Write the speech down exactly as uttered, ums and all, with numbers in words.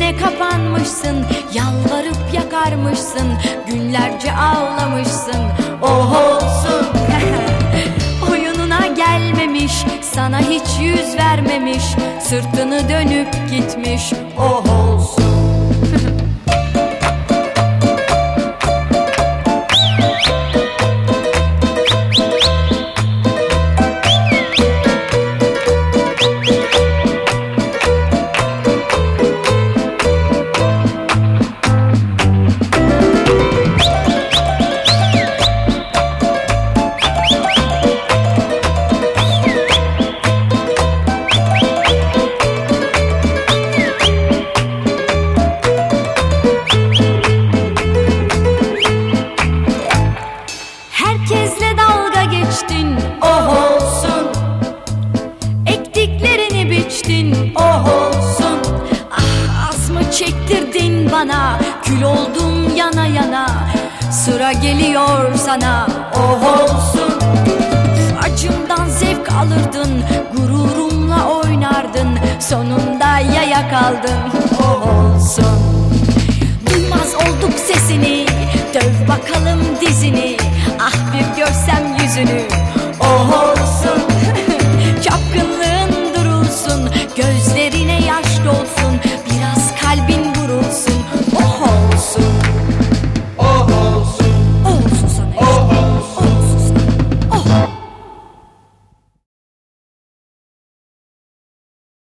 evine kapanmışsın, yalvarıp yakarmışsın, günlerce ağlamışsın. Oh olsun. Oyununa gelmemiş, sana hiç yüz vermemiş, sırtını dönüp gitmiş. Oh olsun. Herkesle dalga geçtin, oh olsun. Ektiklerini biçtin, oh olsun. Ah, az mı çektirdin bana, kül oldum yana yana. Sıra geliyor sana, oh olsun. Acımdan zevk alırdın, gururumla oynardın, sonunda yaya kaldın, oh olsun. Duymaz olduk sesini, döv bakalım dizini. Ah bir görsem yüzünü, oh olsun. Çapkınlığın durulsun, gözlerine yaş dolsun.